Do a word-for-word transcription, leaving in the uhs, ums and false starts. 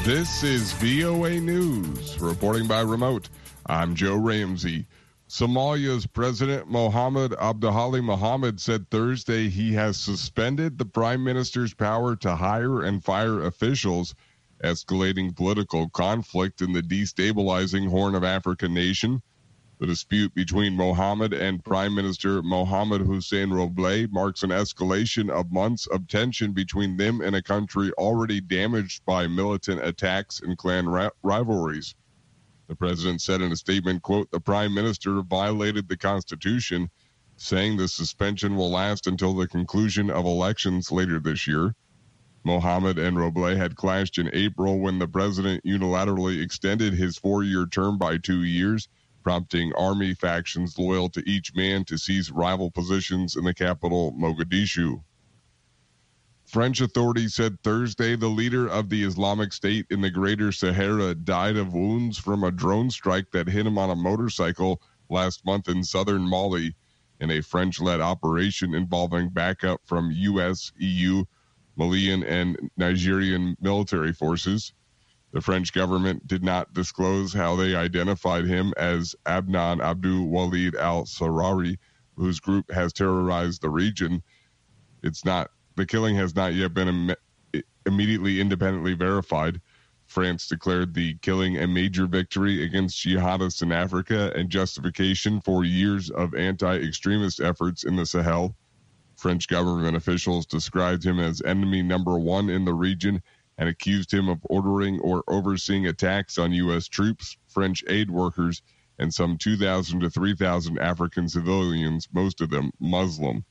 This is V O A News, reporting by remote. I'm Joe Ramsey. Somalia's President Mohamed Abdullahi Mohamed said Thursday he has suspended the prime minister's power to hire and fire officials, escalating political conflict in the destabilizing Horn of Africa nation. The dispute between Mohamed and Prime Minister Mohamed Hussein Roble marks an escalation of months of tension between them and a country already damaged by militant attacks and clan ra- rivalries. The president said in a statement, quote, "The prime minister violated the constitution," saying the suspension will last until the conclusion of elections later this year. Mohamed and Roble had clashed in April when the president unilaterally extended his four-year term by two years, prompting army factions loyal to each man to seize rival positions in the capital, Mogadishu. French authorities said Thursday the leader of the Islamic State in the Greater Sahara died of wounds from a drone strike that hit him on a motorcycle last month in southern Mali in a French-led operation involving backup from U S, E U, Malian, and Nigerian military forces. The French government did not disclose how they identified him as Adnan Abdul Walid al-Sarari, whose group has terrorized the region. It's not the killing has not yet been Im- immediately independently verified. France declared the killing a major victory against jihadists in Africa and justification for years of anti-extremist efforts in the Sahel. French government officials described him as enemy number one in the region and accused him of ordering or overseeing attacks on U S troops, French aid workers, and some two thousand to three thousand African civilians, most of them Muslim.